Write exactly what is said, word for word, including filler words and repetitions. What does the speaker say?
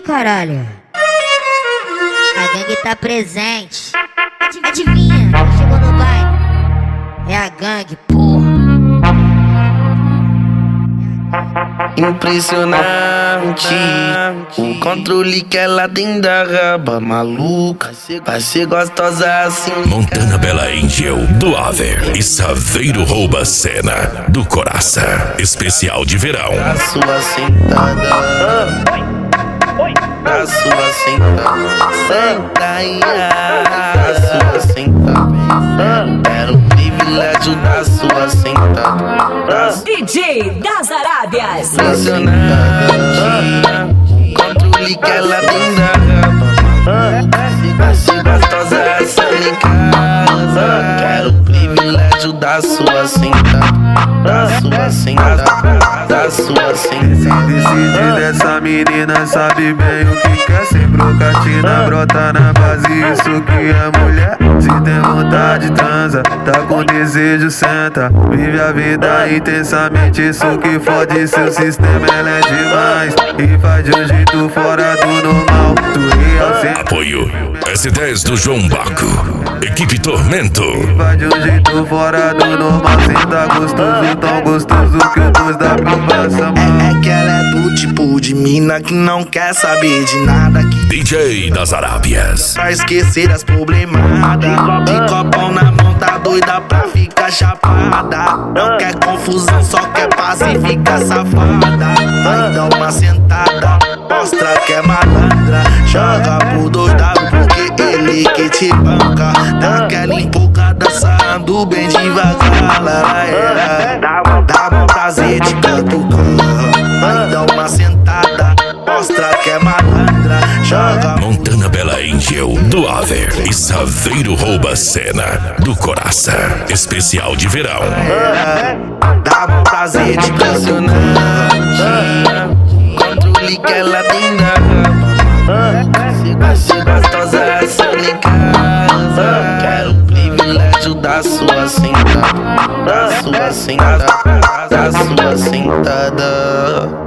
caralho. A gangue tá presente. Adivinha, quem chegou no baile? É a gangue, porra. Impressionante o controle que ela tem da raba maluca. Vai ser gostosa assim. Montana Bela Angel, do Aver e Saveiro rouba a cena do Coração. Especial de verão. A sua sentada, a sua sentada, senta aí, a sua sentada. Era o privilégio da sua sentada. D J das Arábias. Impressionante o controle que ela tem da raba. Vai ser gostosa essa em casa. Quero o privilégio da sua sentada. Da sua sentada, da sua sentada. Decide dessa menina, sabe bem o que quer. Sem brocatina, brota na base, isso que é mulher. Se tem vontade, transa, tá com desejo, senta. Vive a vida intensamente, isso que fode seu sistema, ela é demais. E faz de um jeito fora do normal. Tu real sempre. Apoio S dez do João Baco, equipe Tormento. E faz de um jeito fora do normal. Senta gostoso, tão gostoso que o dois da passa mal. É, é que ela é do tipo de mina que não quer saber de nada, que D J das Arábias. pra esquecer as problemadas. De copão na mão, tá doida pra ficar chapada. Não quer confusão, só quer paz e fica safada. Vai dar uma sentada, mostra que é malandra. Joga pro doida porque ele que te banca. Dá aquela empolgada, sarrando bem devagar. Lá, dá bom prazer de catucar. Vai dar uma sentada, mostra que é malandra. Joga Montana Bela Angel, do Aver e Saveiro rouba a cena do Coração. Especial de verão. dá bom prazer de impressionante. Controle que ela tem da raba. Vai ser gostosa essa em casa. Quero o privilégio da sua sentada. Da sua sentada, da sua sentada.